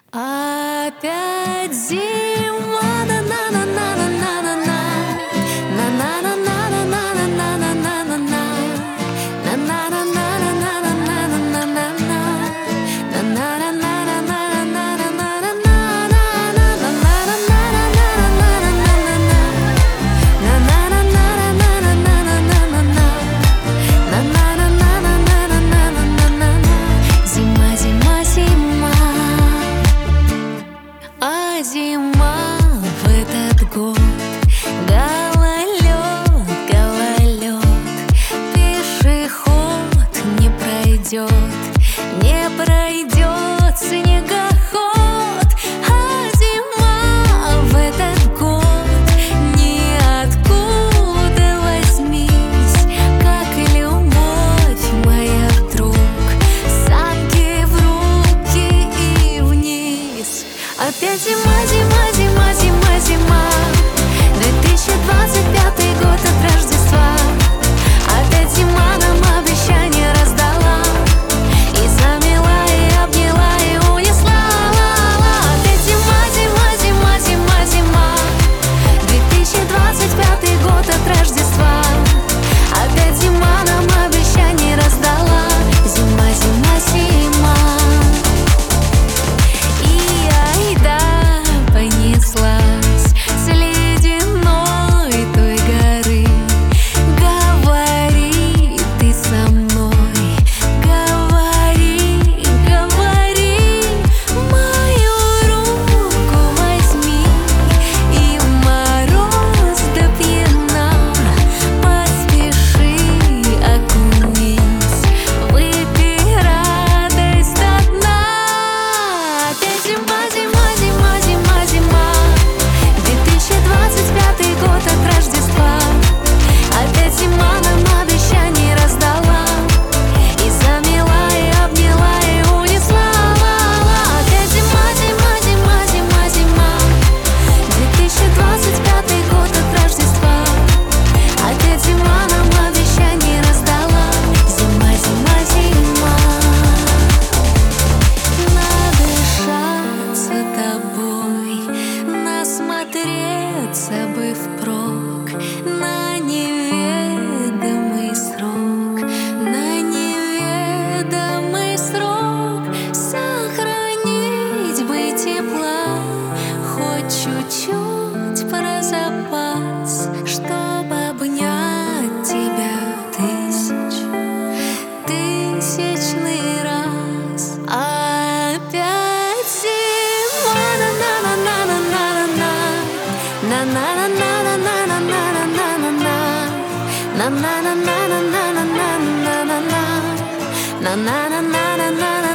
Опять зима, на-на-на-на-на-на-на-на, на-на-на-на-на-на-на-на-на, зима в этот год. Гололед, гололед, пешеход не пройдет, не пройдет снегоход. А зима в этот год ниоткуда возьмись, как любовь моя вдруг, санки в руки и вниз. Опять зима, зима, зима, зима, зима, 2025 год от Рождества. Опять зима нам обещание раздала, и замела, и обняла, и унесла. Опять зима, зима, зима, зима, зима, 2025 год от Рождества. Опять зима нам обещание раздала, зима, зима, зима. Понеслась с ледяной той горы. Говори ты со мной, говори, говори, мою руку возьми, и в мороз до пьяна поспеши, окунись, выпей радость до дна. Опять зима, зима, зима, зима, зима, 2025 год от Рождества. Опять зима нам обещание раздала, и замела, и обняла, и унесла. Опять зима, зима, зима, зима, зима, 2025 год от Рождества. Опять зима нам обещание раздала, зима, зима, зима. Надышаться тобой, насмотреться бы впрок на неведомый срок, на неведомый срок. Сохранить бы тепла хоть чуть-чуть про запас, чтоб обнять тебя тысячный раз. Опять зима, на-на-на-на-на-на-на, на-на-на-на-на-на-на-на, на-на-на-на-на-на-на-на, на-на-на-на-на-на-на.